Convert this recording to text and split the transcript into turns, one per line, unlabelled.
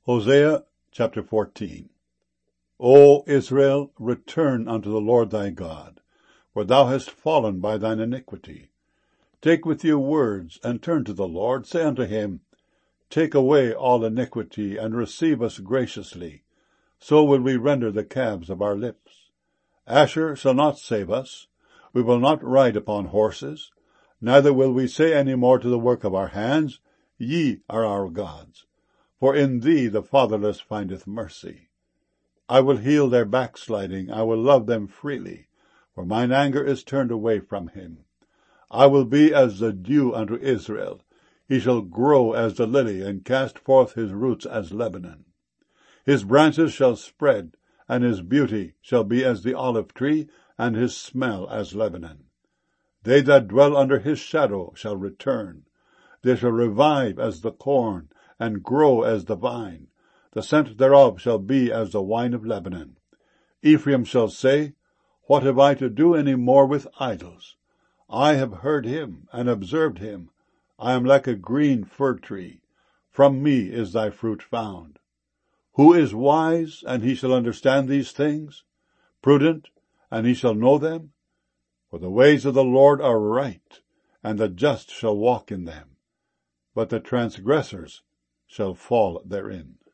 Hosea chapter 14. O Israel, return unto the Lord thy God, for thou hast fallen by thine iniquity. Take with you words, and turn to the Lord. Say unto him, Take away all iniquity, and receive us graciously. So will we render the calves of our lips. Asher shall not save us. We will not ride upon horses. Neither will we say any more to the work of our hands, Ye are our gods. For in thee the fatherless findeth mercy. I will heal their backsliding, I will love them freely, for mine anger is turned away from him. I will be as the dew unto Israel. He shall grow as the lily, and cast forth his roots as Lebanon. His branches shall spread, and his beauty shall be as the olive tree, and his smell as Lebanon. They that dwell under his shadow shall return. They shall revive as the corn, and grow as the vine. The scent thereof shall be as the wine of Lebanon. Ephraim shall say, What have I to do any more with idols? I have heard him, and observed him. I am like a green fir tree. From me is thy fruit found. Who is wise, and he shall understand these things? Prudent, and he shall know them? For the ways of the Lord are right, and the just shall walk in them, but the transgressors shall fall therein.